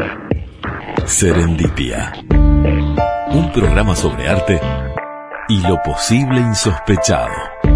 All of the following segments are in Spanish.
Serendipia. Un programa sobre arte y lo posible insospechado.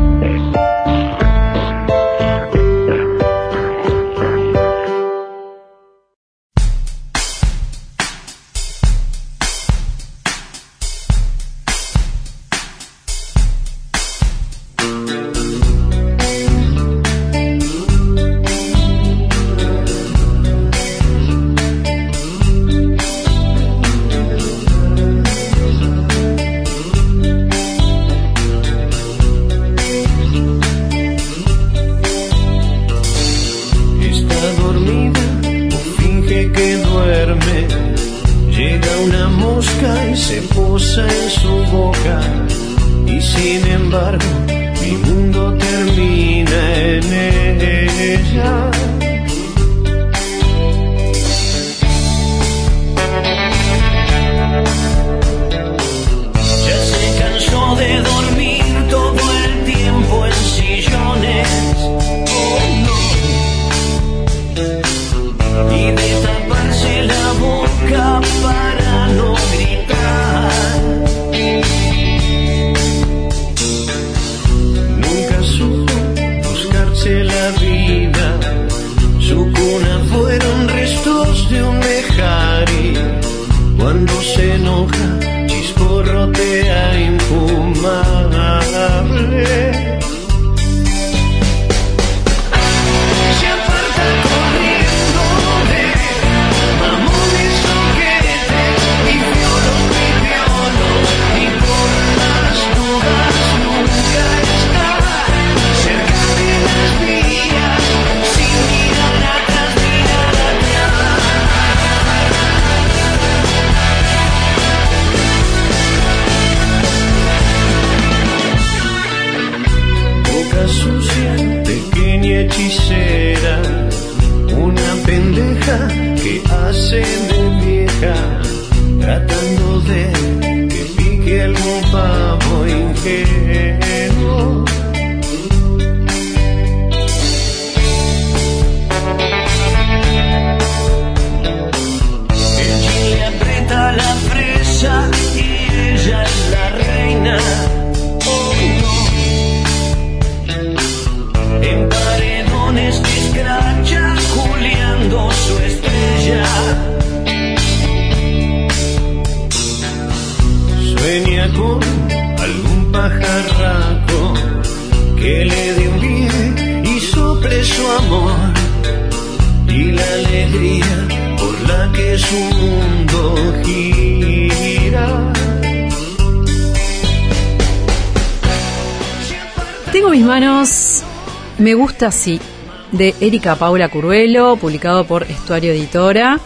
Tengo en mis manos Me gusta así, de Erika Paula Curvelo, publicado por Estuario Editora.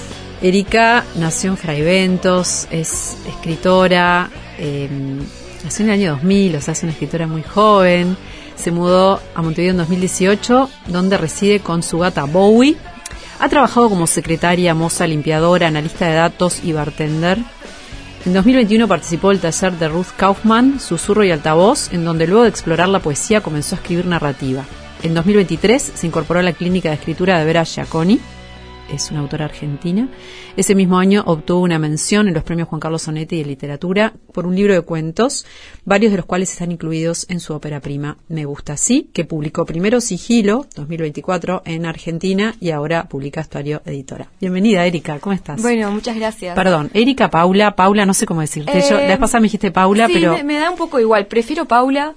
Erika nació en Fraiventos, es escritora, nació en el año 2000, o sea, es una escritora muy joven. Se mudó a Montevideo en 2018, donde reside con su gata Bowie. Ha trabajado como secretaria, moza, limpiadora, analista de datos y bartender. En 2021 participó del taller de Ruth Kaufman, Susurro y Altavoz, en donde luego de explorar la poesía comenzó a escribir narrativa. En 2023 se incorporó a la clínica de escritura de Vera Giaconi, es una autora argentina. Ese mismo año obtuvo una mención en los premios Juan Carlos Onetti de literatura por un libro de cuentos, varios de los cuales están incluidos en su ópera prima Me gusta así, que publicó primero Sigilo, 2024, en Argentina, y ahora publica Estuario Editora. Bienvenida, Erika, ¿cómo estás? Bueno, muchas gracias. Perdón, Erika, Paula, no sé cómo decirte. Yo, la vez pasada me dijiste Paula, sí, pero... me da un poco igual, prefiero Paula.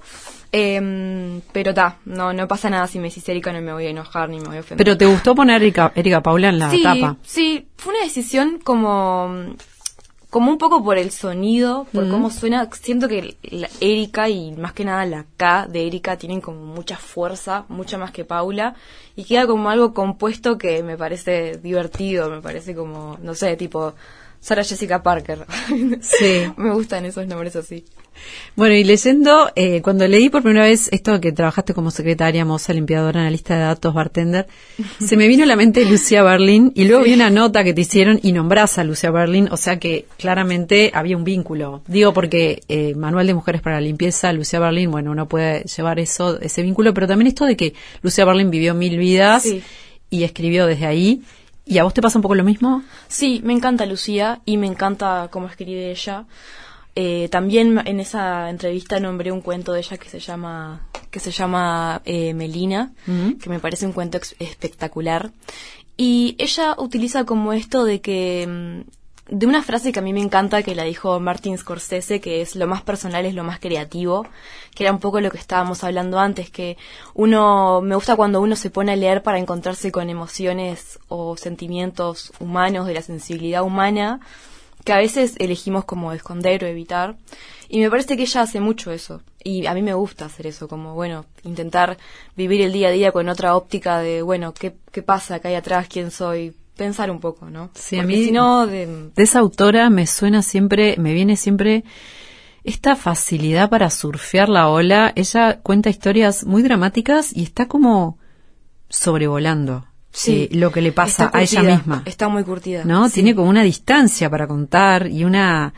Pero no pasa nada si me decís Erika, no me voy a enojar ni me voy a ofender. ¿Pero te gustó poner Erika Paula en la tapa? Sí, fue una decisión como un poco por el sonido, por cómo suena. Siento que la Erika y más que nada la K de Erika tienen como mucha fuerza, mucha más que Paula, y queda como algo compuesto que me parece divertido, me parece como, no sé, tipo Sarah Jessica Parker. Sí. Me gustan esos nombres así. Bueno, y leyendo, cuando leí por primera vez esto que trabajaste como secretaria, moza, limpiadora, analista de datos, bartender, se me vino a la mente Lucía Berlin, y luego vi una nota que te hicieron y nombrás a Lucía Berlin, o sea que claramente había un vínculo. Digo porque Manual de Mujeres para la Limpieza, Lucía Berlin, bueno, uno puede llevar ese vínculo, pero también esto de que Lucía Berlin vivió 1000 vidas y escribió desde ahí. ¿Y a vos te pasa un poco lo mismo? Sí, me encanta Lucía y me encanta cómo escribe ella. También en esa entrevista nombré un cuento de ella que se llama Melina, que me parece un cuento espectacular. Y ella utiliza como esto de que de una frase que a mí me encanta, que la dijo Martin Scorsese, que es: lo más personal es lo más creativo, que era un poco lo que estábamos hablando antes, que me gusta cuando uno se pone a leer para encontrarse con emociones o sentimientos humanos, de la sensibilidad humana, que a veces elegimos como esconder o evitar. Y me parece que ella hace mucho eso. Y a mí me gusta hacer eso, como, bueno, intentar vivir el día a día con otra óptica de, bueno, ¿qué pasa acá hay atrás? ¿Quién soy? Pensar un poco, ¿no? Sí, porque a mí si no, de esa autora me viene siempre esta facilidad para surfear la ola. Ella cuenta historias muy dramáticas y está como sobrevolando lo que le pasa a ella misma. Está muy curtida. ¿No? Sí. Tiene como una distancia para contar y una...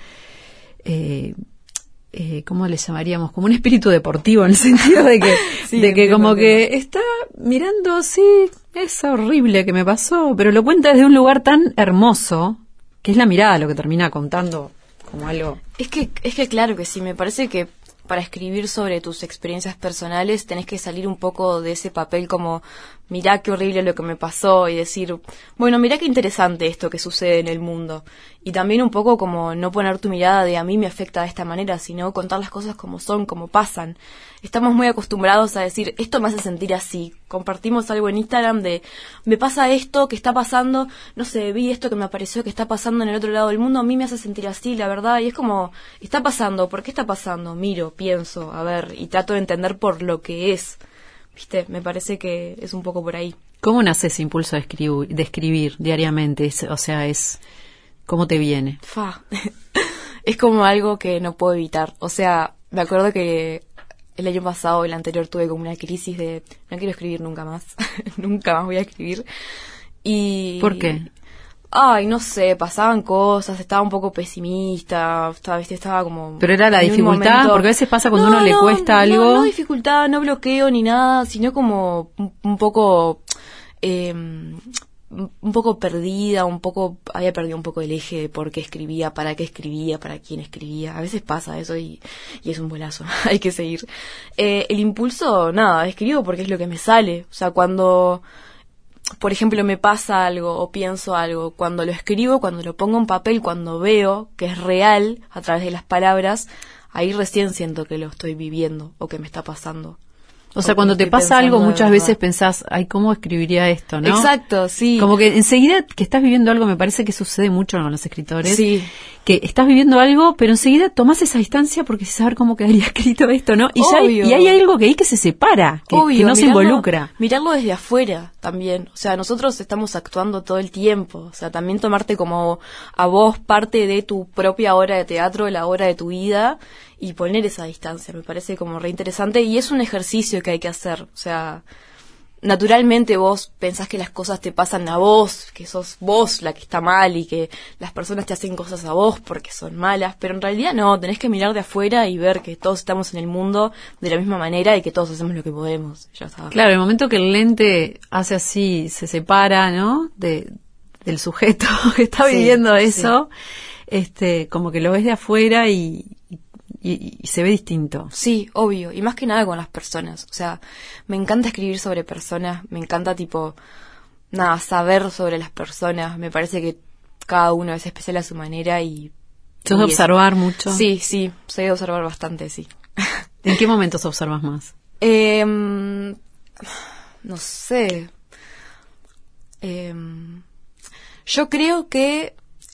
¿cómo le llamaríamos? Como un espíritu deportivo, en el sentido de que, como que está mirando, sí, es horrible que me pasó, pero lo cuenta desde un lugar tan hermoso, que es la mirada lo que termina contando como algo. Es que claro que sí, me parece que para escribir sobre tus experiencias personales tenés que salir un poco de ese papel como, mirá qué horrible lo que me pasó, y decir, bueno, mirá qué interesante esto que sucede en el mundo. Y también un poco como no poner tu mirada de a mí me afecta de esta manera, sino contar las cosas como son, como pasan. Estamos muy acostumbrados a decir, esto me hace sentir así. Compartimos algo en Instagram de, me pasa esto que está pasando, no sé, vi esto que me apareció que está pasando en el otro lado del mundo, a mí me hace sentir así, la verdad. Y es como, está pasando, ¿por qué está pasando? Miro, pienso, a ver, y trato de entender por lo que es. ¿Viste? Me parece que es un poco por ahí. ¿Cómo nace ese impulso de escribir diariamente? ¿Cómo te viene? Es como algo que no puedo evitar. O sea, me acuerdo que el año pasado, el anterior, tuve como una crisis de no quiero escribir nunca más. Nunca más voy a escribir. Y ¿por qué? Ay, no sé, pasaban cosas, estaba un poco pesimista, estaba como... ¿Pero era la dificultad? Porque a veces pasa cuando uno le cuesta algo... No dificultad, no bloqueo ni nada, sino como un poco perdida, había perdido un poco el eje de por qué escribía, para quién escribía. A veces pasa eso y es un bolazo, hay que seguir. El impulso, nada, escribo porque es lo que me sale. O sea, cuando... por ejemplo, me pasa algo o pienso algo, cuando lo escribo, cuando lo pongo en papel, cuando veo que es real a través de las palabras, ahí recién siento que lo estoy viviendo o que me está pasando. O sea, cuando te pasa algo muchas veces pensás, ay, ¿cómo escribiría esto, no? Exacto, sí. Como que enseguida que estás viviendo algo, me parece que sucede mucho con los escritores. Sí. Que estás viviendo algo, pero enseguida tomás esa distancia porque saber cómo quedaría escrito esto, ¿no? Y ya hay algo que ahí que se separa, que no se involucra. Mirarlo desde afuera también. O sea, nosotros estamos actuando todo el tiempo. O sea, también tomarte como a vos parte de tu propia obra de teatro, la obra de tu vida, y poner esa distancia. Me parece como re interesante y es un ejercicio que hay que hacer. O sea, naturalmente vos pensás que las cosas te pasan a vos, que sos vos la que está mal y que las personas te hacen cosas a vos porque son malas, pero en realidad no, tenés que mirar de afuera y ver que todos estamos en el mundo de la misma manera y que todos hacemos lo que podemos. Ya está. Claro, el momento que el lente hace así, se separa, ¿no? Del sujeto que está viviendo eso, como que lo ves de afuera y se ve distinto. Sí, obvio, y más que nada con las personas. O sea, me encanta escribir sobre personas, me encanta saber sobre las personas. Me parece que cada uno es especial a su manera y... ¿Sos de observar mucho? Sí, soy de observar bastante, sí. ¿En qué momentos observas más? No sé. Yo creo que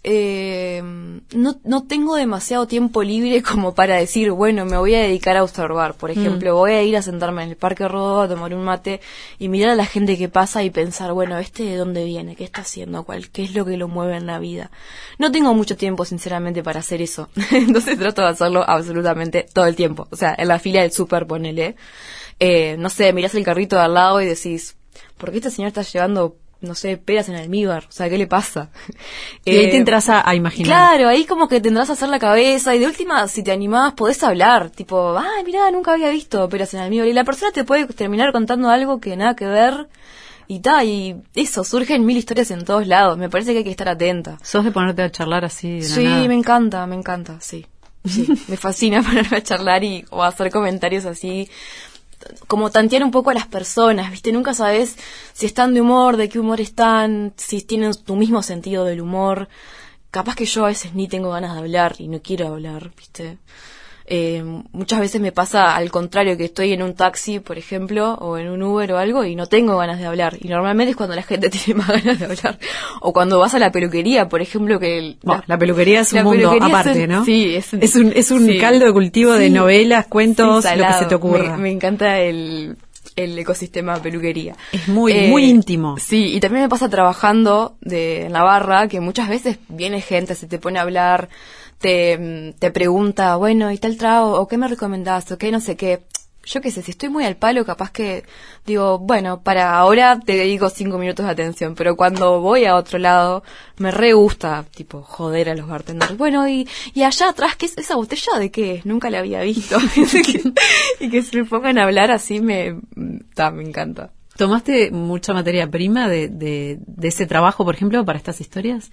no tengo demasiado tiempo libre como para decir, bueno, me voy a dedicar a observar. Por ejemplo, voy a ir a sentarme en el Parque Rodó a tomar un mate y mirar a la gente que pasa y pensar, bueno, ¿de dónde viene? ¿Qué está haciendo? ¿Qué es lo que lo mueve en la vida? No tengo mucho tiempo, sinceramente, para hacer eso. Entonces trato de hacerlo absolutamente todo el tiempo. O sea, en la fila del súper, ponele. No sé, mirás el carrito de al lado y decís, ¿por qué este señor está llevando, no sé, peras en almíbar? O sea, ¿qué le pasa? Y ahí te entras a imaginar. Claro, ahí como que tendrás a hacer la cabeza y de última, si te animás, podés hablar. Tipo, ay, mirá, nunca había visto peras en almíbar. Y la persona te puede terminar contando algo que nada que ver, y eso, surgen mil historias en todos lados. Me parece que hay que estar atenta. ¿Sos de ponerte a charlar así de la Sí, nada? me encanta, sí. Sí, me fascina ponerme a charlar o hacer comentarios así, como tantear un poco a las personas, ¿viste? Nunca sabes si están de humor, de qué humor están, si tienen tu mismo sentido del humor. Capaz que yo a veces ni tengo ganas de hablar y no quiero hablar, ¿viste? Muchas veces me pasa al contrario, que estoy en un taxi, por ejemplo, o en un Uber o algo y no tengo ganas de hablar. Y normalmente es cuando la gente tiene más ganas de hablar. O cuando vas a la peluquería, por ejemplo, que... La peluquería es un mundo aparte, ¿no? Sí, es un sí, caldo de cultivo de novelas, cuentos, sí, lo que se te ocurra. Me encanta el ecosistema peluquería. Es muy íntimo. Sí, y también me pasa trabajando en la barra, que muchas veces viene gente, se te pone a hablar, te pregunta, bueno, ¿y tal trago? ¿O qué me recomendás? ¿O qué no sé qué? Yo qué sé, si estoy muy al palo, capaz que digo, bueno, para ahora te dedico 5 minutos de atención, pero cuando voy a otro lado, me re gusta, tipo, joder a los bartenders. Bueno, y allá atrás, ¿qué es esa botella de qué es? Nunca la había visto. Y que se me pongan a hablar así, me encanta. ¿Tomaste mucha materia prima de ese trabajo, por ejemplo, para estas historias?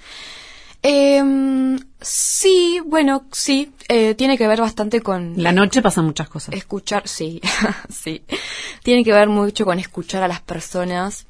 Sí, bueno, sí, tiene que ver bastante con... La noche pasan muchas cosas. Escuchar, sí, sí. Tiene que ver mucho con escuchar a las personas.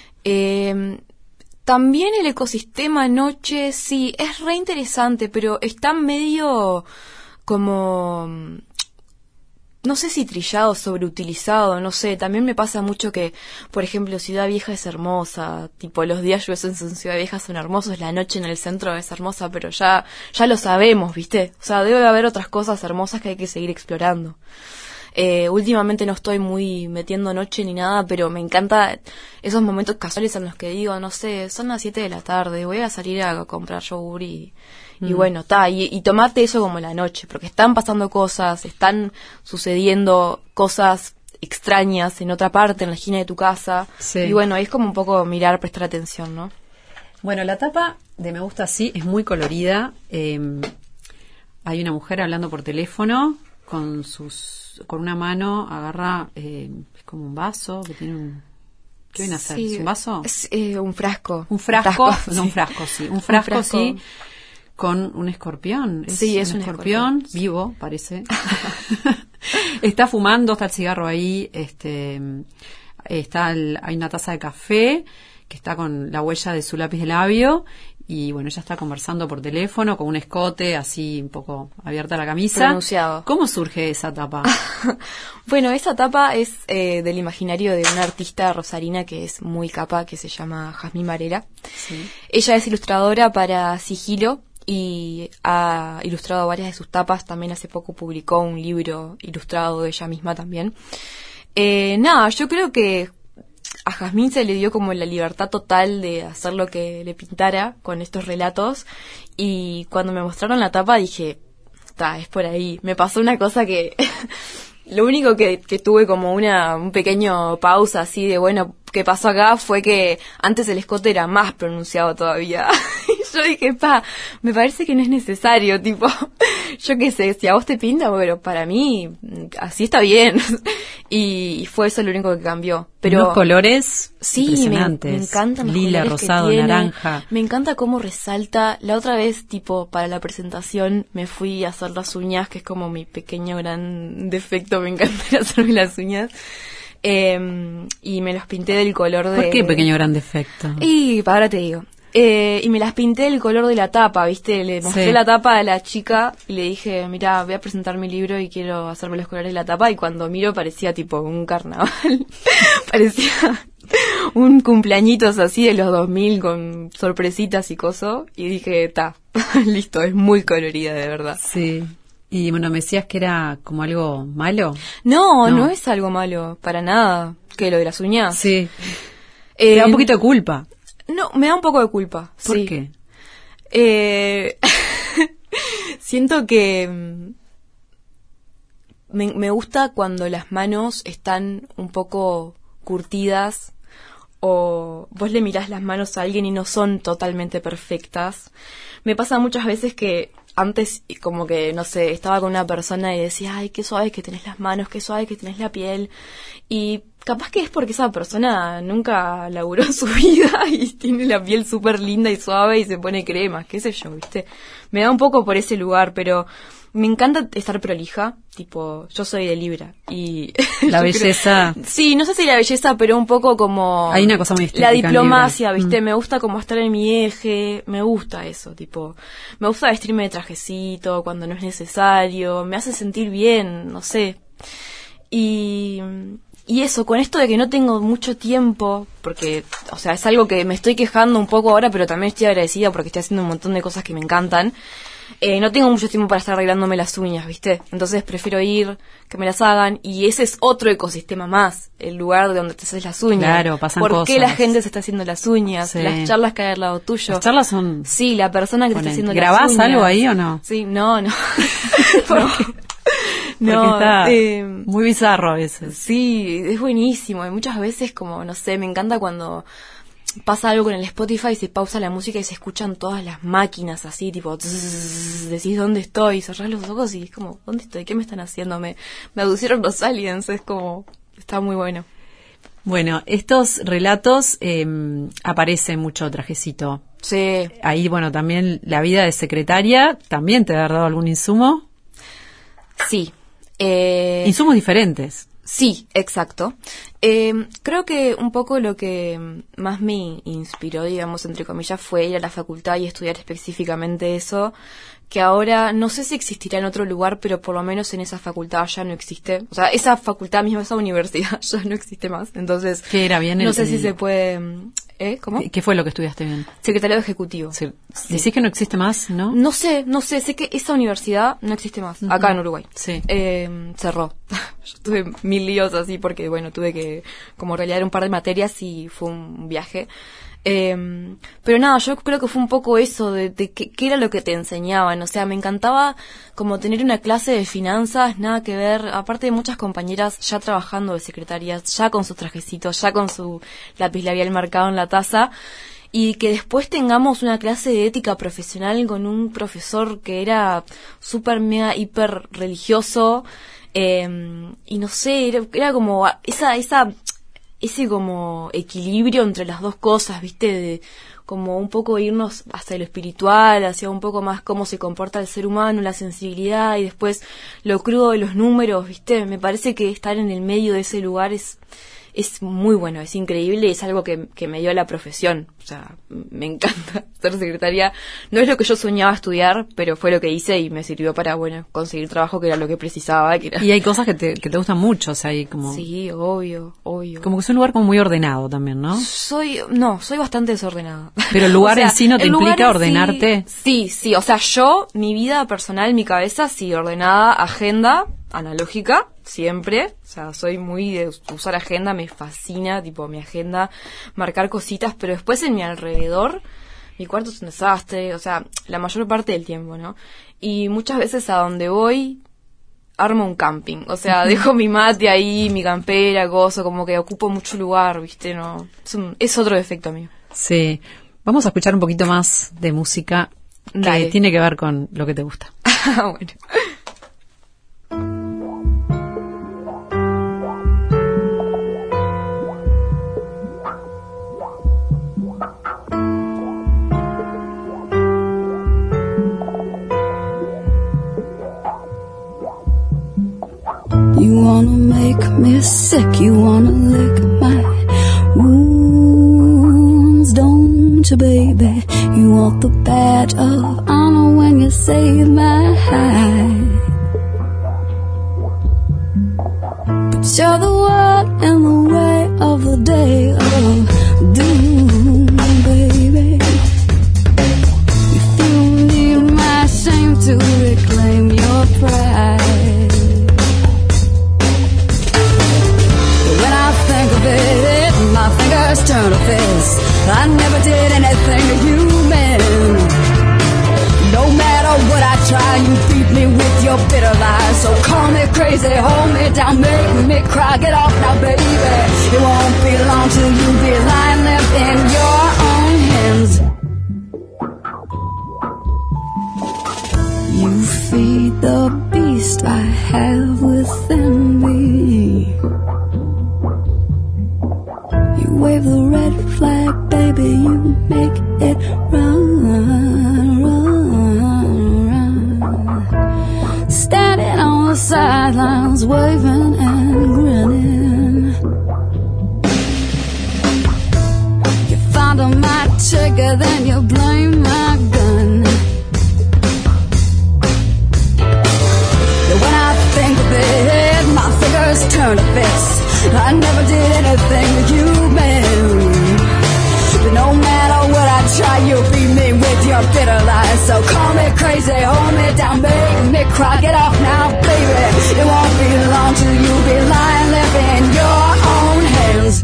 También el ecosistema noche, sí, es re interesante, pero está medio como... no sé si trillado, sobreutilizado, no sé. También me pasa mucho que, por ejemplo, Ciudad Vieja es hermosa, tipo los días lluviosos en Ciudad Vieja son hermosos, la noche en el centro es hermosa, pero ya lo sabemos, ¿viste? O sea, debe haber otras cosas hermosas que hay que seguir explorando. Últimamente no estoy muy metiendo noche ni nada, pero me encanta esos momentos casuales en los que digo, no sé, son las 7 de la tarde, voy a salir a comprar yogur y bueno, y tomate eso como la noche, porque están pasando cosas, están sucediendo cosas extrañas en otra parte, en la esquina de tu casa, sí. Y bueno, es como un poco mirar, prestar atención, ¿no? Bueno, la tapa de Me Gusta Así es muy colorida. Hay una mujer hablando por teléfono con una mano agarra, es como un vaso que tiene un... ¿Qué viene a hacer? Sí, ¿Es un vaso? Un frasco. Un frasco, sí. Un frasco, sí. Con un escorpión. Sí, es un escorpión vivo, parece. Está fumando, está el cigarro ahí, hay una taza de café que está con la huella de su lápiz de labio y bueno, ella está conversando por teléfono con un escote así un poco abierta la camisa. Pronunciado. ¿Cómo surge esa tapa? Bueno, esa tapa es del imaginario de una artista rosarina que es muy capa, que se llama Jazmín Varela. Sí. Ella es ilustradora para Sigilo y ha ilustrado varias de sus tapas. También hace poco publicó un libro ilustrado de ella misma también. Yo creo que a Jazmín se le dio como la libertad total de hacer lo que le pintara con estos relatos, y cuando me mostraron la tapa dije, es por ahí. Me pasó una cosa que lo único que tuve como un pequeño pausa así de, bueno, ¿qué pasó acá? Fue que antes el escote era más pronunciado todavía. Y yo dije, me parece que no es necesario, tipo, yo qué sé, si a vos te pinta, bueno, para mí así está bien. Y fue eso lo único que cambió. Pero los colores sí, impresionantes. Me encantan los lila, colores rosado, que tiene. naranja. Me encanta cómo resalta. La otra vez, tipo, para la presentación me fui a hacer las uñas, que es como mi pequeño gran defecto. Me encanta hacerme las uñas. Y me los pinté del color de... ¿Por qué pequeño gran defecto? Y ahora te digo. Y me las pinté del color de la tapa, ¿viste? Le mostré la tapa a la chica y le dije, mira, voy a presentar mi libro y quiero hacerme los colores de la tapa. Y cuando miro parecía tipo un carnaval. Parecía un cumpleañitos así de los 2000 con sorpresitas y cosas. Y dije, listo, es muy colorida de verdad. Sí. Y bueno, me decías que era como algo malo. No es algo malo, para nada. ¿Qué, lo de las uñas? Sí. Te da un poquito de culpa. No, me da un poco de culpa. ¿Por sí. qué? Siento que me gusta cuando las manos están un poco curtidas, o vos le mirás las manos a alguien y no son totalmente perfectas. Me pasa muchas veces que antes, como que, no sé, estaba con una persona y decía, ay, qué suave que tenés las manos, qué suave que tenés la piel. Y capaz que es porque esa persona nunca laburó en su vida y tiene la piel súper linda y suave y se pone cremas, qué sé yo, ¿viste? Me da un poco por ese lugar, pero me encanta estar prolija, tipo, yo soy de Libra y... La belleza... Sí, no sé si la belleza, pero un poco como... Hay una cosa muy estética la diplomacia, ¿viste? Me gusta como estar en mi eje, me gusta eso, tipo... Me gusta vestirme de trajecito cuando no es necesario, me hace sentir bien, no sé. Y eso, con esto de que no tengo mucho tiempo, porque, o sea, es algo que me estoy quejando un poco ahora, pero también estoy agradecida porque estoy haciendo un montón de cosas que me encantan. No tengo mucho tiempo para estar arreglándome las uñas, ¿viste? Entonces prefiero ir, que me las hagan, y ese es otro ecosistema más, el lugar donde te haces las uñas. Claro, pasan cosas. ¿Por qué la gente se está haciendo las uñas? Sí. Las charlas que hay al lado tuyo. Las charlas son... Sí, la persona que te está haciendo las uñas. ¿Grabás algo ahí o no? Sí, no. Porque está muy bizarro a veces. Sí, es buenísimo. Y muchas veces, como, no sé, me encanta cuando pasa algo con el Spotify y se pausa la música y se escuchan todas las máquinas así, tipo, decís dónde estoy, cerrás los ojos y es como, ¿dónde estoy? ¿Qué me están haciendo? Me aducieron los aliens, es como, está muy bueno. Bueno, estos relatos aparece mucho trajecito. Sí. Ahí, bueno, también la vida de secretaria, ¿también te ha dado algún insumo? Sí. Insumos diferentes. Sí, exacto. Creo que un poco lo que más me inspiró, digamos, entre comillas, fue ir a la facultad y estudiar específicamente eso, que ahora no sé si existirá en otro lugar, pero por lo menos en esa facultad ya no existe. O sea, esa facultad misma, esa universidad ya no existe más. Entonces, ¿qué era bien? No sé si se puede... ¿Cómo? ¿Qué fue lo que estudiaste bien? Secretariado ejecutivo. Sí. ¿Decís que no existe más, no? No sé, sé que esa universidad no existe más, acá en Uruguay. Sí. Cerró. Yo tuve 1000 líos así porque, bueno, tuve que como realizar un par de materias y fue un viaje. Pero nada, yo creo que fue un poco eso de qué era lo que te enseñaban. O sea, me encantaba como tener una clase de finanzas, nada que ver, aparte de muchas compañeras ya trabajando de secretarias, ya con sus trajecitos, ya con su lápiz labial marcado en la taza, y que después tengamos una clase de ética profesional con un profesor que era súper mega hiper religioso, y no sé, era como ese como equilibrio entre las dos cosas, ¿viste? De como un poco irnos hacia lo espiritual, hacia un poco más cómo se comporta el ser humano, la sensibilidad y después lo crudo de los números, ¿viste? Me parece que estar en el medio de ese lugar es muy bueno, es increíble y es algo que me dio la profesión. O sea, me encanta ser secretaria. No es lo que yo soñaba estudiar, pero fue lo que hice y me sirvió para, bueno, conseguir trabajo, que era lo que precisaba. Que era... Y hay cosas que te gustan mucho, o sea, hay como... Sí, obvio. Como que es un lugar como muy ordenado también, ¿no? Soy bastante desordenada. Pero el lugar o sea, en sí no te implica ordenarte. Sí, o sea, mi vida personal, mi cabeza, sí, ordenada, agenda, analógica, siempre. O sea, soy muy de usar agenda, me fascina, tipo, mi agenda, marcar cositas, pero después en mi alrededor, mi cuarto es un desastre, o sea, la mayor parte del tiempo, ¿no? Y muchas veces a donde voy, armo un camping, o sea, dejo mi mate ahí, mi campera, gozo, como que ocupo mucho lugar, ¿viste? No, es otro defecto mío. Sí. Vamos a escuchar un poquito más de música que tiene que ver con lo que te gusta. Bueno. You wanna make me sick, you wanna lick my wounds, don't you, baby? You want the badge of honor when you save my hide. But you're the one in the way of the day of doom, baby. If you need my shame to reclaim your pride. My fingers turn to fists. I never did anything to you, man. No matter what I try, you beat me with your bitter lies. So call me crazy, hold me down, make me cry. Get off now, baby. It won't be long till you be lying there in your own hands. You feed the beast I have within me. sidelines waving and grinning. You fondle my trigger, then you blame my gun. When I think of it, my fingers turn to fists. I never did anything to you, man. But no matter what I try, you beat me with your bitter lies. So call me crazy, hold me down, make me cry. Get off now, baby. It won't be long till you be lying there in your own hands.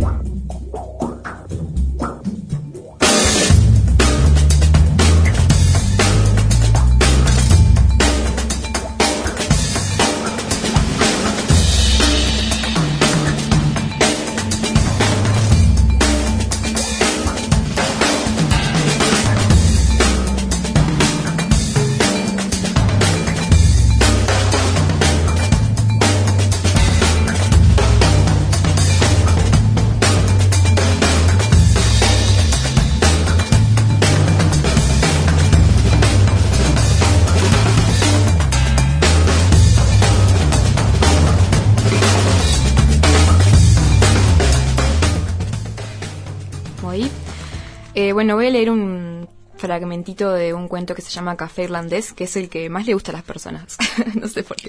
Bueno, voy a leer un fragmentito de un cuento que se llama Café Irlandés, que es el que más le gusta a las personas. No sé por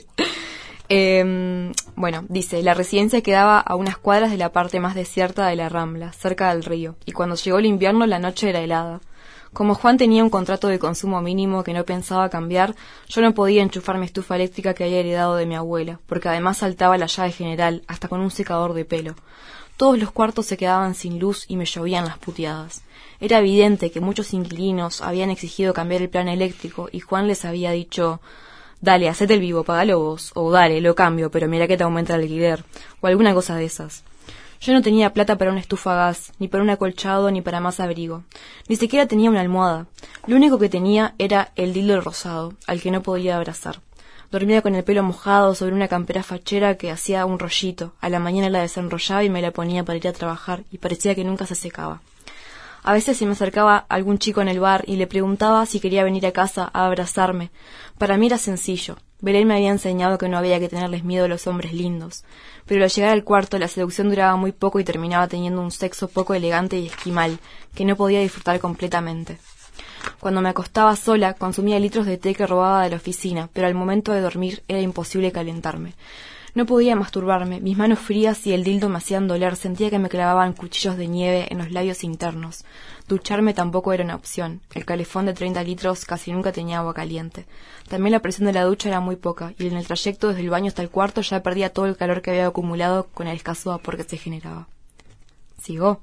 qué. Bueno, dice: la residencia quedaba a unas cuadras de la parte más desierta de la Rambla, cerca del río, y cuando llegó el invierno la noche era helada. Como Juan tenía un contrato de consumo mínimo que no pensaba cambiar, yo no podía enchufar mi estufa eléctrica que había heredado de mi abuela, porque además saltaba la llave general, hasta con un secador de pelo. Todos los cuartos se quedaban sin luz y me llovían las puteadas. Era evidente que muchos inquilinos habían exigido cambiar el plan eléctrico y Juan les había dicho: dale, hacete el vivo, pagalo vos, o dale, lo cambio, pero mira que te aumenta el alquiler, o alguna cosa de esas. Yo no tenía plata para una estufa a gas, ni para un acolchado, ni para más abrigo. Ni siquiera tenía una almohada. Lo único que tenía era el dildo rosado, al que no podía abrazar. Dormía con el pelo mojado sobre una campera fachera que hacía un rollito. A la mañana la desenrollaba y me la ponía para ir a trabajar, y parecía que nunca se secaba. A veces se me acercaba algún chico en el bar y le preguntaba si quería venir a casa a abrazarme. Para mí era sencillo. Belén me había enseñado que no había que tenerles miedo a los hombres lindos. Pero al llegar al cuarto la seducción duraba muy poco y terminaba teniendo un sexo poco elegante y esquimal, que no podía disfrutar completamente. Cuando me acostaba sola, consumía litros de té que robaba de la oficina, pero al momento de dormir era imposible calentarme. No podía masturbarme, mis manos frías y el dildo me hacían doler, sentía que me clavaban cuchillos de nieve en los labios internos. Ducharme tampoco era una opción, el calefón de 30 litros casi nunca tenía agua caliente. También la presión de la ducha era muy poca, y en el trayecto desde el baño hasta el cuarto ya perdía todo el calor que había acumulado con el escaso vapor que se generaba. ¿Sigo?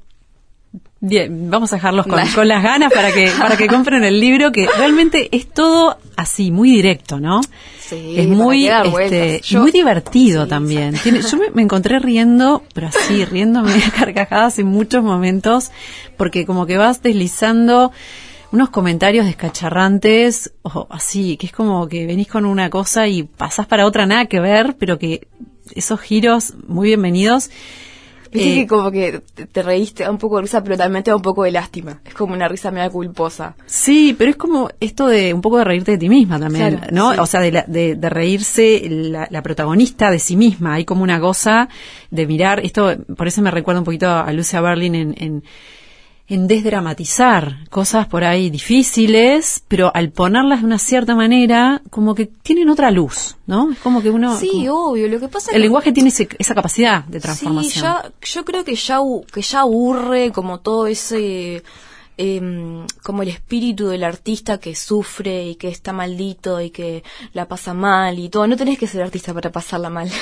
Bien, vamos a dejarlos con las ganas para que compren el libro, que realmente es todo así, muy directo, ¿no? Sí, es muy y muy divertido también. Yo me encontré riendo, pero así, riéndome a carcajadas en muchos momentos, porque como que vas deslizando unos comentarios descacharrantes, o así, que es como que venís con una cosa y pasás para otra nada que ver, pero que esos giros muy bienvenidos. Viste que como que te reíste, da un poco de risa, pero también te da un poco de lástima. Es como una risa media culposa. Sí, pero es como esto de un poco de reírte de ti misma también, claro, ¿no? Sí. O sea, de reírse la protagonista de sí misma. Hay como una cosa de mirar, esto por eso me recuerda un poquito a Lucia Berlin en desdramatizar cosas por ahí difíciles, pero al ponerlas de una cierta manera, como que tienen otra luz, ¿no? Es como que uno... Sí, obvio, lo que pasa es el lenguaje tiene esa capacidad de transformación. Sí, yo creo que ya aburre como todo ese... como el espíritu del artista que sufre y que está maldito y que la pasa mal y todo. No tenés que ser artista para pasarla mal.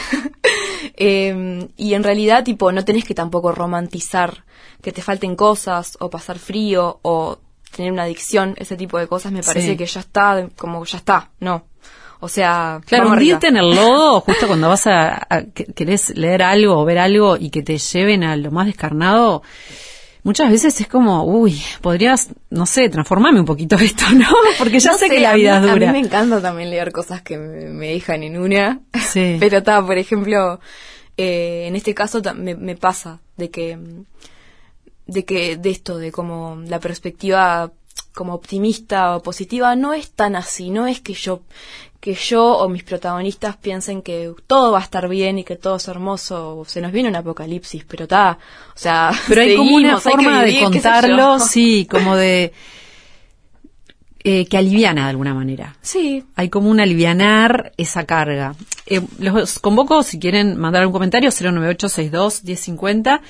Y en realidad, tipo, no tenés que tampoco romantizar que te falten cosas o pasar frío o tener una adicción. Ese tipo de cosas me parece que ya está, como ya está, ¿no? O sea, claro, hundirte en el lodo justo cuando vas a querés leer algo o ver algo y que te lleven a lo más descarnado. Muchas veces es como, podrías, no sé, transformarme un poquito esto, ¿no? Porque ya sé que la vida es dura. A mí me encanta también leer cosas que me dejan en una. Sí. Pero por ejemplo, en este caso me pasa de esto, de como la perspectiva como optimista o positiva, no es tan así, no es que yo o mis protagonistas piensen que todo va a estar bien y que todo es hermoso, se nos viene un apocalipsis, pero o sea, pero hay como una forma de contarlo, sí, como de que aliviana de alguna manera. Sí. Hay como un alivianar esa carga. Los convoco, si quieren mandar algún comentario, 098621050.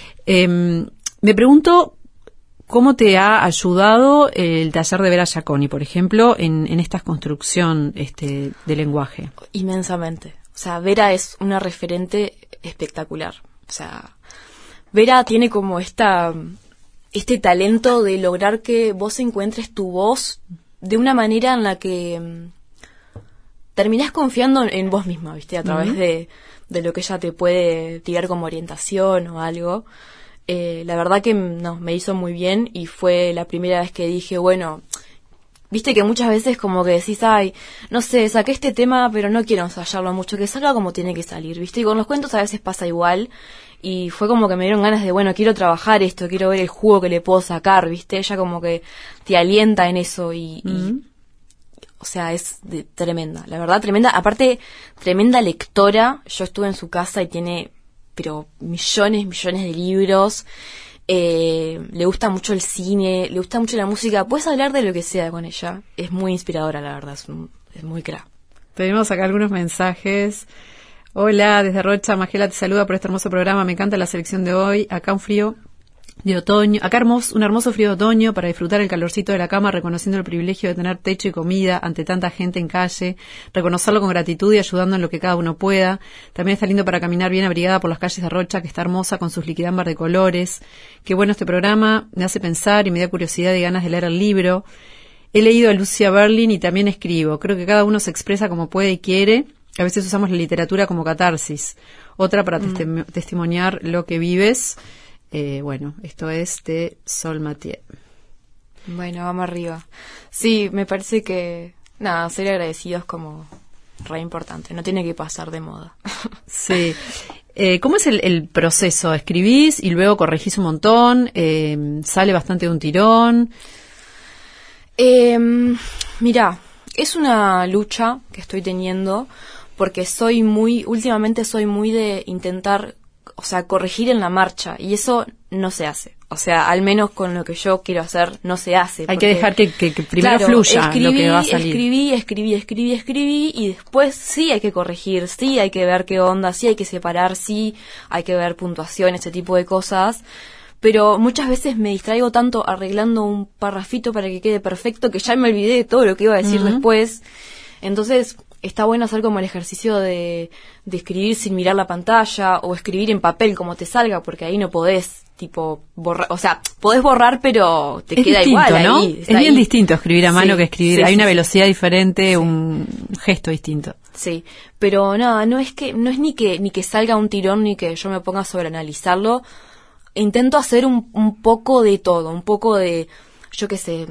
Me pregunto cómo te ha ayudado el taller de Vera Giaconi, por ejemplo, en esta construcción de lenguaje. Inmensamente. O sea, Vera es una referente espectacular. O sea, Vera tiene como este talento de lograr que vos encuentres tu voz de una manera en la que terminás confiando en vos misma, ¿viste? A través de lo que ella te puede tirar como orientación o algo. La verdad que me hizo muy bien y fue la primera vez que dije, bueno, viste que muchas veces como que decís, ay, no sé, saqué este tema pero no quiero ensayarlo mucho, que salga como tiene que salir, ¿viste? Y con los cuentos a veces pasa igual. Y fue como que me dieron ganas de, bueno, quiero trabajar esto, quiero ver el jugo que le puedo sacar, ¿viste? Ella como que te alienta en eso y o sea, es tremenda, la verdad, tremenda. Aparte, tremenda lectora. Yo estuve en su casa y tiene, pero millones de libros. Le gusta mucho el cine, le gusta mucho la música. Puedes hablar de lo que sea con ella. Es muy inspiradora, la verdad, es muy crack. Tenemos acá algunos mensajes. Hola, desde Rocha, Magela te saluda por este hermoso programa, me encanta la selección de hoy, acá un frío de otoño, un hermoso frío de otoño para disfrutar el calorcito de la cama, reconociendo el privilegio de tener techo y comida ante tanta gente en calle, reconocerlo con gratitud y ayudando en lo que cada uno pueda. También está lindo para caminar bien abrigada por las calles de Rocha, que está hermosa con sus liquidámbar de colores. Qué bueno este programa, me hace pensar y me da curiosidad y ganas de leer el libro. He leído a Lucia Berlin y también escribo, creo que cada uno se expresa como puede y quiere. A veces usamos la literatura como catarsis, otra para testimoniar lo que vives. Bueno, esto es de Sol Mathieu. Bueno, vamos arriba. Sí, me parece que, ser agradecido es como re importante, no tiene que pasar de moda. Sí. ¿Cómo es el proceso? ¿Escribís y luego corregís un montón? ¿Sale bastante de un tirón? Mirá, es una lucha que estoy teniendo porque últimamente soy muy de intentar, o sea, corregir en la marcha, y eso no se hace. O sea, al menos con lo que yo quiero hacer, no se hace. Hay que dejar que primero fluya lo que va a salir. Escribí, y después sí hay que corregir, sí hay que ver qué onda, sí hay que separar, sí hay que ver puntuación, ese tipo de cosas. Pero muchas veces me distraigo tanto arreglando un parrafito para que quede perfecto que ya me olvidé de todo lo que iba a decir después. Entonces está bueno hacer como el ejercicio de escribir sin mirar la pantalla o escribir en papel como te salga, porque ahí no podés borrar, o sea, podés borrar pero te queda igual, ¿no? Ahí, es bien ahí. Distinto escribir a mano que escribir, hay una velocidad diferente, sí. Un gesto distinto. Sí, pero no es ni que salga un tirón ni que yo me ponga a sobreanalizarlo. Intento hacer un poco de todo, un poco de, yo qué sé,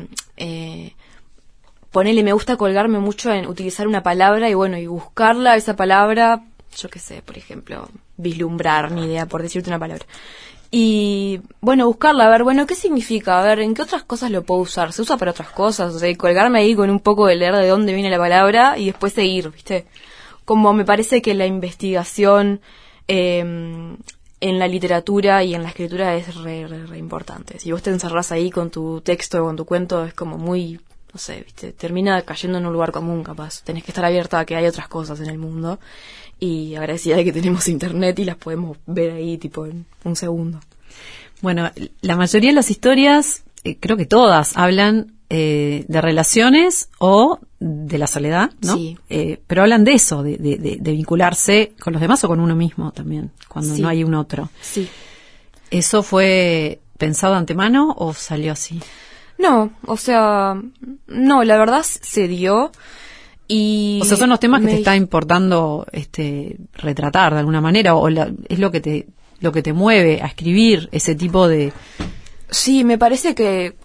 ponele, me gusta colgarme mucho en utilizar una palabra y buscarla, esa palabra, yo qué sé, por ejemplo, vislumbrar, ni idea, por decirte una palabra. Y, buscarla, a ver, ¿qué significa? A ver, ¿en qué otras cosas lo puedo usar? ¿Se usa para otras cosas? O sea, colgarme ahí con un poco de leer de dónde viene la palabra y después seguir, ¿viste? Como me parece que la investigación en la literatura y en la escritura es re importante. Si vos te encerrás ahí con tu texto o con tu cuento, es como muy, no sé, ¿viste? Termina cayendo en un lugar común, capaz. Tenés que estar abierta a que hay otras cosas en el mundo. Y agradecida de que tenemos internet y las podemos ver ahí, en un segundo. Bueno, la mayoría de las historias, creo que todas, hablan de relaciones o de la soledad, ¿no? Sí. Pero hablan de eso, de vincularse con los demás o con uno mismo también, cuando no hay un otro. Sí. ¿Eso fue pensado de antemano o salió así? No, o sea, no, la verdad se dio. Y o sea, son los temas que te está importando retratar de alguna manera, o es lo que te mueve a escribir ese tipo de... Sí, me parece que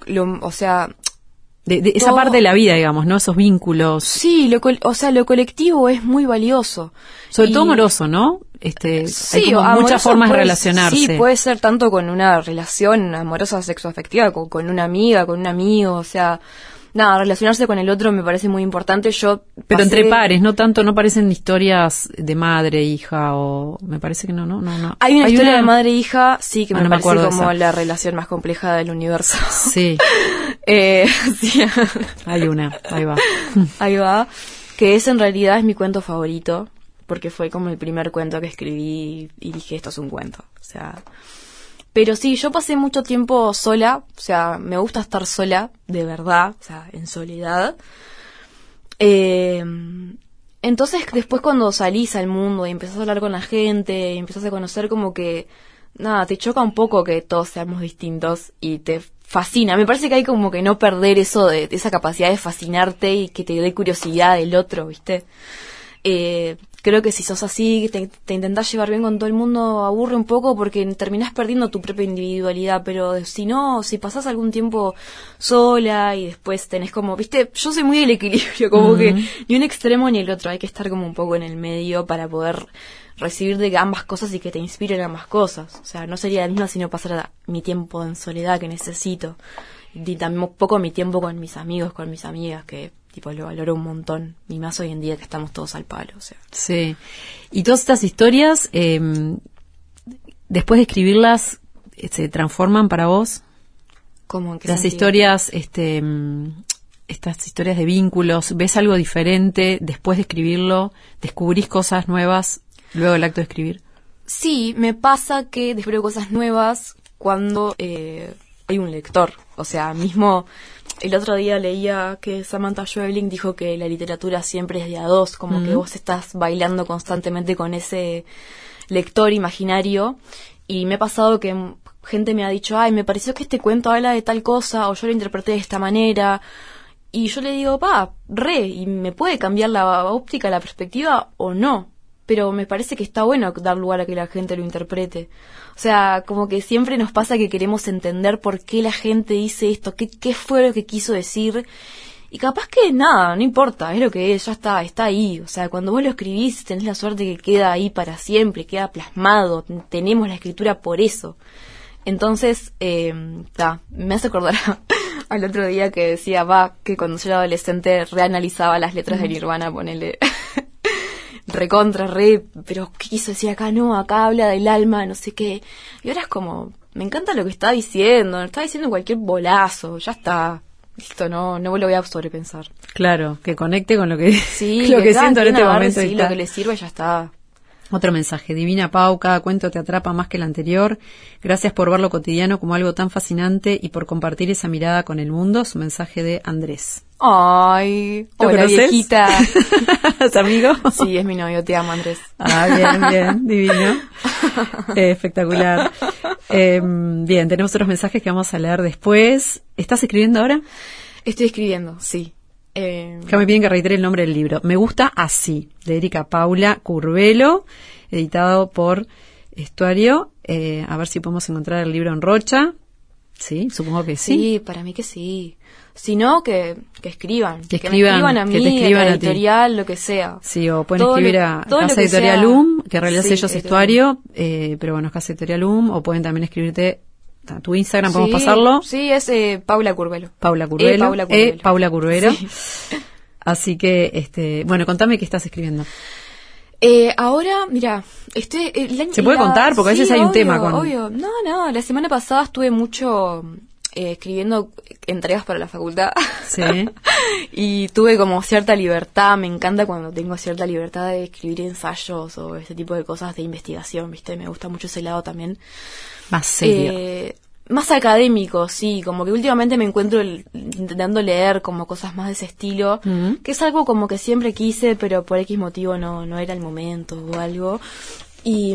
de esa parte de la vida, digamos, ¿no? Esos vínculos. Sí, lo colectivo es muy valioso. Sobre todo amoroso, ¿no? hay como amoroso muchas formas de puede- relacionarse. Sí, puede ser tanto con una relación amorosa sexoafectiva, con una amiga, con un amigo, o sea, nada, relacionarse con el otro me parece muy importante. Yo Pero pasé- entre pares, no tanto, no parecen historias de madre, hija, o me parece que no. Hay una historia de madre e hija, sí, que Ah, me no me parece acuerdo de como esa. la relación más compleja del universo. Sí, Sí, hay una, ahí va. ahí va. Que ese en realidad es mi cuento favorito, porque fue como el primer cuento que escribí y dije, esto es un cuento. O sea, pero sí, yo pasé mucho tiempo sola, o sea, me gusta estar sola, de verdad, o sea, en soledad. Entonces, después cuando salís al mundo y empezás a hablar con la gente, y empezás a conocer como que, nada, te choca un poco que todos seamos distintos y te fascina. Me parece que hay como que no perder eso de esa capacidad de fascinarte y que te dé curiosidad del otro, ¿viste? Creo que si sos así, te intentás llevar bien con todo el mundo, aburre un poco porque terminás perdiendo tu propia individualidad, pero si no, si pasás algún tiempo sola y después tenés como, viste, yo soy muy del equilibrio, como que ni un extremo ni el otro, hay que estar como un poco en el medio para poder recibir de ambas cosas y que te inspiren ambas cosas. O sea, no sería la misma si no pasara mi tiempo en soledad que necesito, y también un poco mi tiempo con mis amigos, con mis amigas, que tipo lo valoro un montón, y más hoy en día que estamos todos al palo, o sea. Sí. Y todas estas historias, después de escribirlas, ¿se transforman para vos? ¿Cómo? ¿En qué Las sentido? historias, estas historias de vínculos, ¿ves algo diferente después de escribirlo? ¿Descubrís cosas nuevas luego del acto de escribir? Sí, me pasa que descubro cosas nuevas cuando hay un lector. O sea, mismo el otro día leía que Samantha Schweblin dijo que la literatura siempre es de a dos, como que vos estás bailando constantemente con ese lector imaginario. Y me ha pasado que gente me ha dicho, ay, me pareció que este cuento habla de tal cosa, o yo lo interpreté de esta manera. Y yo le digo, y me puede cambiar la óptica, la perspectiva o no. Pero me parece que está bueno dar lugar a que la gente lo interprete. O sea, como que siempre nos pasa que queremos entender por qué la gente dice esto, qué fue lo que quiso decir. Y capaz que nada, no importa, es lo que es, ya está ahí. O sea, cuando vos lo escribís tenés la suerte que queda ahí para siempre, queda plasmado, tenemos la escritura por eso. Entonces, me hace acordar al otro día que decía, que cuando yo era adolescente reanalizaba las letras de Nirvana, ponele... pero ¿qué quiso decir acá? No, acá habla del alma, no sé qué. Y ahora es como, me encanta lo que está diciendo cualquier bolazo, ya está. Listo, no lo voy a sobrepensar. Claro, que conecte con lo que, Sí, lo que cada siento en quien este agarre, momento. sí, y lo está. que le sirva ya está. Otro mensaje. Divina Pau, cada cuento te atrapa más que el anterior. Gracias por ver lo cotidiano como algo tan fascinante y por compartir esa mirada con el mundo. Su mensaje de Andrés. Ay, ¿Lo hola conoces? viejita. ¿Es amigo? Sí, es mi novio, te amo, Andrés. Bien, divino. Espectacular. Bien, tenemos otros mensajes que vamos a leer después. ¿Estás escribiendo ahora? Estoy escribiendo, sí. Acá me piden que reitere el nombre del libro. Me gusta así, de Erika Paula Curvelo, editado por Estuario. A ver si podemos encontrar el libro en Rocha. Sí, supongo que sí. Sí, para mí que sí. Si no, que escriban. Que me escriban a que mí, te escriban a la a ti. editorial, lo que sea. Sí, o pueden Todo escribir lo- a todo lo Casa que Editorial sea. UM, que en realidad Sí, ellos editorial. Estuario, pero bueno, es Casa Editorial UM, o pueden también escribirte a tu Instagram, ¿podemos Sí, pasarlo? Sí, es Paula Curvelo. Paula Curvelo. Paula Curvelo. Paula Curvelo. Sí. Así que, bueno, contame qué estás escribiendo. Ahora, mira, ¿Se puede contar? Porque a veces hay un tema con... Obvio. No, la semana pasada estuve mucho escribiendo entregas para la facultad. Sí. Y tuve como cierta libertad, me encanta cuando tengo cierta libertad de escribir ensayos o ese tipo de cosas de investigación, ¿viste? Me gusta mucho ese lado también. Más serio. Más académico, sí, como que últimamente me encuentro intentando leer como cosas más de ese estilo, que es algo como que siempre quise, pero por X motivo no era el momento o algo. Y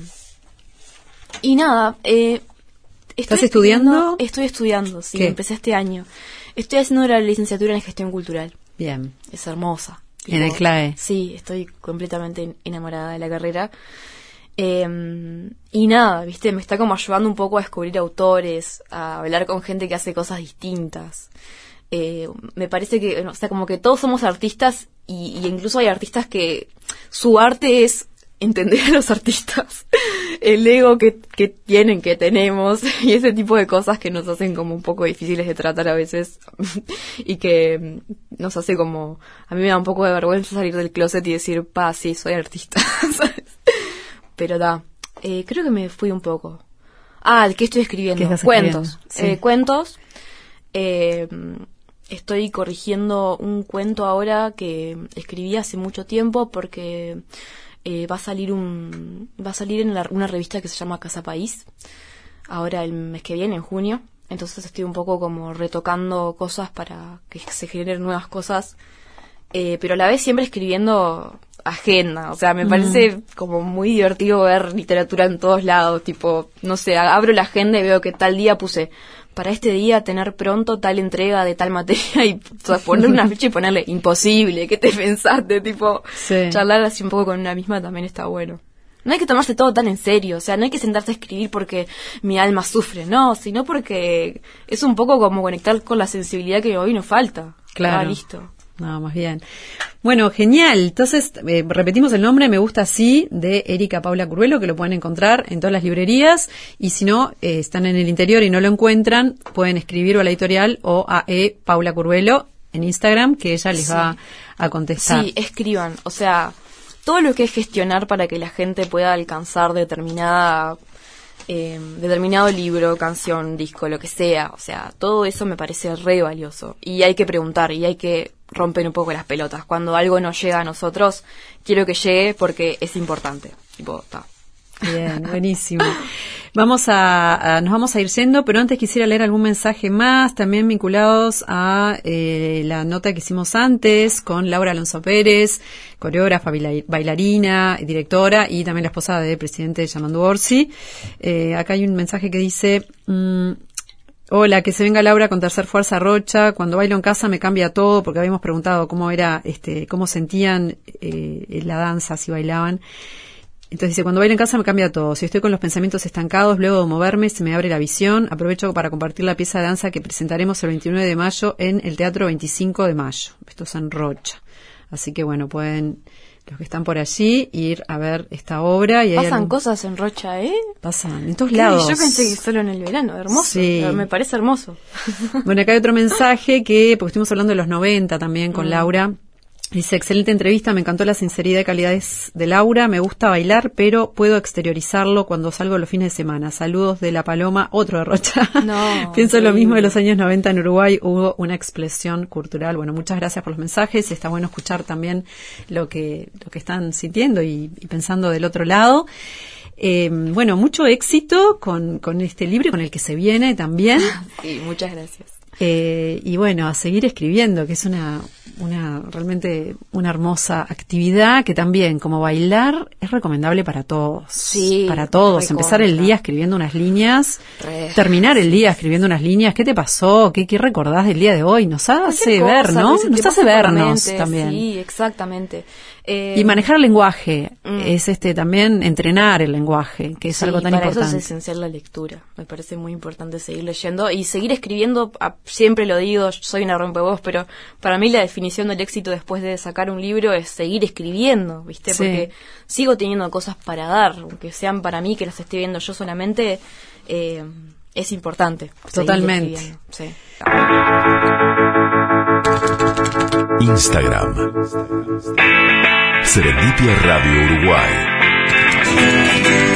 nada, ¿Estás estudiando? Estoy estudiando, sí, ¿Qué? empecé este año. Estoy haciendo la licenciatura en gestión cultural. Bien. Es hermosa. En el CLAE. Sí, estoy completamente enamorada de la carrera. Y nada, viste, me está como ayudando un poco a descubrir autores, a hablar con gente que hace cosas distintas. Me parece que, o sea, como que todos somos artistas y incluso hay artistas que su arte es entender a los artistas, el ego que tienen, que tenemos, y ese tipo de cosas que nos hacen como un poco difíciles de tratar a veces, y que nos hace como, a mí me da un poco de vergüenza salir del closet y decir, sí, soy artista, ¿sabes? Pero creo que me fui un poco. ¿Qué estoy escribiendo? Cuentos. Sí. Cuentos. Estoy corrigiendo un cuento ahora que escribí hace mucho tiempo porque va a salir en una revista que se llama Casa País, ahora el mes que viene, en junio. Entonces estoy un poco como retocando cosas para que se generen nuevas cosas, pero a la vez siempre escribiendo agenda. O sea, me parece como muy divertido ver literatura en todos lados, tipo, no sé, abro la agenda y veo que tal día puse para este día tener pronto tal entrega de tal materia, y ponerle una fecha y ponerle imposible, ¿qué te pensaste? Tipo, charlar así un poco con una misma también está bueno. No hay que tomarse todo tan en serio, o sea, no hay que sentarse a escribir porque mi alma sufre, no, sino porque es un poco como conectar con la sensibilidad que hoy nos falta. Claro. Listo. No, más bien. Bueno, genial. Entonces, repetimos el nombre, Me gusta así, de Erika Paula Curvelo, que lo pueden encontrar en todas las librerías. Y si no, están en el interior y no lo encuentran, pueden escribir o a la editorial o a Paula Curvelo en Instagram, que ella les va a contestar. Sí, escriban. O sea, todo lo que es gestionar para que la gente pueda alcanzar determinado libro, canción, disco, lo que sea. O sea, todo eso me parece re valioso. Y hay que preguntar y hay que romper un poco las pelotas. Cuando algo no llega a nosotros, quiero que llegue porque es importante. Tipo, está. Bien, buenísimo. Nos vamos a ir yendo, pero antes quisiera leer algún mensaje más, también vinculados a la nota que hicimos antes con Laura Alonso Pérez, coreógrafa, bailarina, directora y también la esposa del presidente Yamandu Orsi. Acá hay un mensaje que dice: hola, que se venga Laura con Tercer Fuerza Rocha. Cuando bailo en casa me cambia todo, porque habíamos preguntado cómo era, cómo sentían la danza, si bailaban. Entonces dice: cuando bailo en casa me cambia todo. Si estoy con los pensamientos estancados, luego de moverme se me abre la visión. Aprovecho para compartir la pieza de danza que presentaremos el 29 de mayo en el Teatro 25 de Mayo. Esto es en Rocha. Así que bueno, pueden, los que están por allí, ir a ver esta obra. Y pasan cosas en Rocha, Pasan en todos lados. Yo pensé que solo en el verano, hermoso. Sí. Me parece hermoso. Bueno, acá hay otro mensaje porque estuvimos hablando de los 90 también con Laura. Dice: excelente entrevista, me encantó la sinceridad y calidez de Laura, me gusta bailar, pero puedo exteriorizarlo cuando salgo los fines de semana. Saludos de La Paloma, otro de Rocha. No, pienso lo mismo de los años 90 en Uruguay, hubo una explosión cultural. Bueno, muchas gracias por los mensajes, está bueno escuchar también lo que están sintiendo y pensando del otro lado. Bueno, mucho éxito con este libro, con el que se viene también. Sí, muchas gracias. Y bueno, a seguir escribiendo, que es realmente una hermosa actividad que también, como bailar, es recomendable para todos. Sí, para todos. Empezar el día escribiendo unas líneas, terminar el día escribiendo unas líneas. ¿Qué te pasó? ¿Qué recordás del día de hoy? Nos hace ver, ¿no? Nos hace vernos también. Sí, exactamente. Y manejar el lenguaje, es también entrenar el lenguaje, que es algo tan importante. Para eso es esencial la lectura. Me parece muy importante seguir leyendo y seguir escribiendo. Siempre lo digo, soy una rompehuevos, pero para mí la definición del éxito después de sacar un libro es seguir escribiendo, ¿viste? Sí. Porque sigo teniendo cosas para dar, aunque sean para mí, que las esté viendo yo solamente, es importante. Totalmente. Sí. Instagram Serendipia Radio Uruguay.